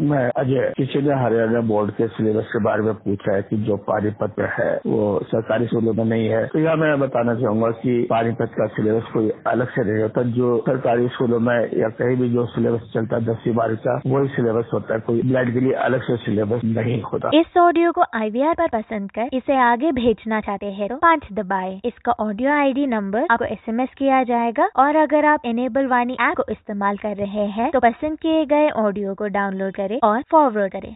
मैं अजय, किसी ने हरियाणा बोर्ड के सिलेबस के बारे में पूछा है कि जो पानीपत में है वो सरकारी स्कूलों में नहीं है। तो यह मैं बताना चाहूंगा कि पानीपत का सिलेबस कोई अलग से नहीं होता। जो सरकारी स्कूलों में या कहीं भी जो सिलेबस चलता है 10वीं 12वीं का, वही सिलेबस होता है। कोई ब्लाइंड के लिए अलग से सिलेबस नहीं होता। इस ऑडियो को IVR पर पसंद कर इसे आगे भेजना चाहते हैं तो 5 दबाएं। इसका ऑडियो ID नंबर आपको SMS किया जाएगा और अगर आप इनेबल वाणी ऐप को इस्तेमाल कर रहे हैं तो पसंद किए गए ऑडियो को डाउनलोड करें और फॉरवर्ड करें।